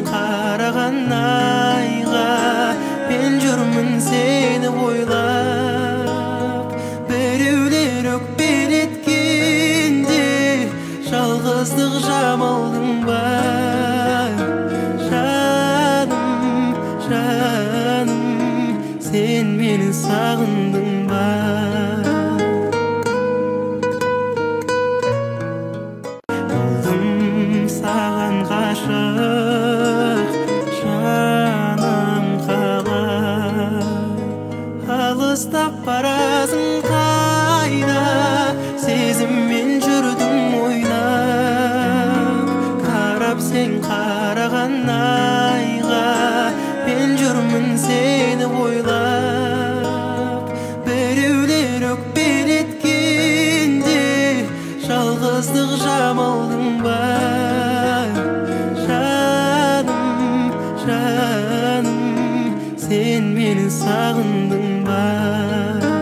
қараған айға мен жүрмін сені ойлап. Біреулер өкпелеткенде жалғыздық жамалдың ба? Жаным, жаным, сен мені сағындың ба? Саған ғашық жаным қалай, алыстап барасың қайда, сезіммен жүрдің ойнап. Қарап сен қараған айға мен жүрмін сені ойлап. Біреулер өкпелеткенде жалғыздық жамалдың ба? Жаным, сен мені сағындың ба?